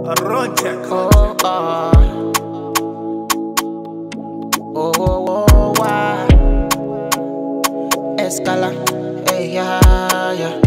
Oh, why? Escala, hey, yeah.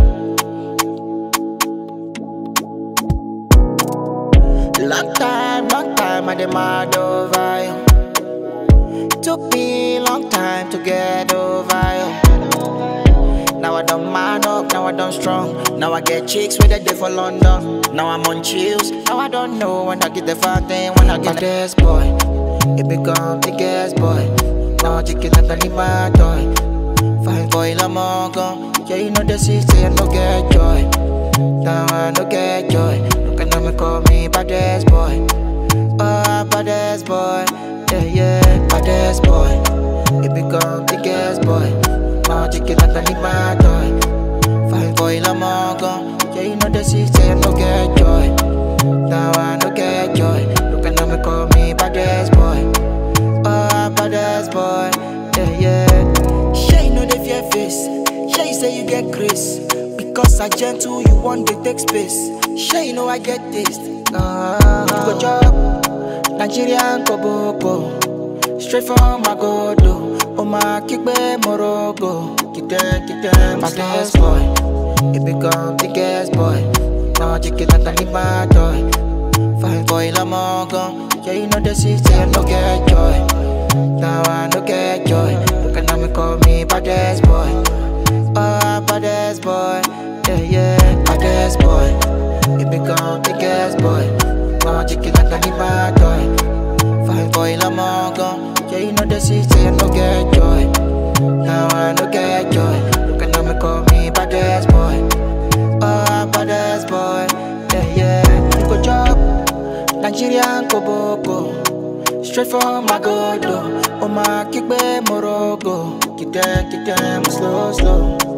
Long time, I demand over you. Took me long time to get over you. Now I don't man up, now I don't strong. Now I get chicks with a day for London. Now I'm on chills, now I don't know when I get the fat thing, when I get this boy. It become the gas boy. Now I chicken at the my toy. Fine boy, I'm all gone. Yeah, you know the city, I no get joy. Now I no get joy. Look at me, call me baddest boy. Oh, baddest boy. Yeah, baddest boy. It become the gas boy. Now chicken at the my toy. Fine boy, I'm all gone. Yeah, you know the city, I no get joy. Now I no get joy. Look at me, call me baddest boy. Oh, baddest boy. Yeah. Sure you know the fear face. Sure you say you get grace. Because I gentle, you want to take space. Sure you know I get taste. You go job, Nigerian Koboko. Straight from Magodo. Oh my kickbe Morogo. Get them, baddest boy. It become the gas boy. Now chicken at the my toy. Fine boy, I'm all gone. Yeah, you know the city, I no get joy. Now I no get joy. Look at me, call me baddest boy. Oh, baddest boy. Yeah, baddest boy. It become the gas boy. Now chicken at the my toy. Fine boy, I'm all gone. Yeah, you know the city, I no get joy. Now I no get joy. Look at me, call me baddest boy. Oh, baddest boy. Yeah. You go job, Nigerian Koboko. Straight from Magodo. Oh my kickbe Morogo. Get them, slow.